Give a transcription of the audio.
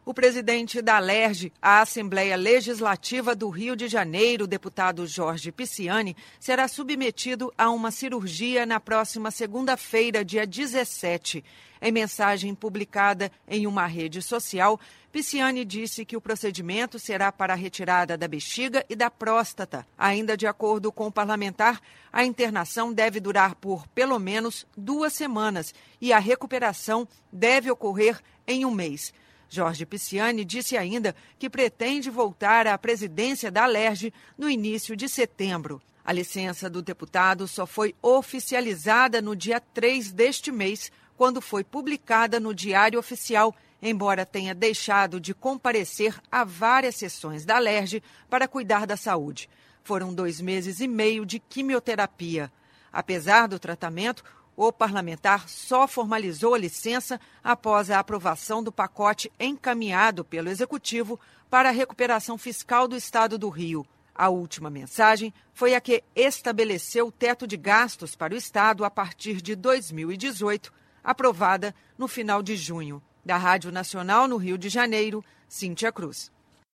O presidente da Alerj, a Assembleia Legislativa do Rio de Janeiro, deputado Jorge Pisciani, será submetido a uma cirurgia na próxima segunda-feira, dia 17. Em mensagem publicada em uma rede social, Pisciani disse que o procedimento será para a retirada da bexiga e da próstata. Ainda de acordo com o parlamentar, a internação deve durar por pelo menos 2 semanas e a recuperação deve ocorrer em 1 mês. Jorge Pisciani disse ainda que pretende voltar à presidência da Alerj no início de setembro. A licença do deputado só foi oficializada no dia 3 deste mês, quando foi publicada no Diário Oficial, embora tenha deixado de comparecer a várias sessões da Alerj para cuidar da saúde. Foram 2 meses e meio de quimioterapia. Apesar do tratamento, o parlamentar só formalizou a licença após a aprovação do pacote encaminhado pelo Executivo para a recuperação fiscal do Estado do Rio. A última mensagem foi a que estabeleceu o teto de gastos para o Estado a partir de 2018, aprovada no final de junho. Da Rádio Nacional no Rio de Janeiro, Cíntia Cruz.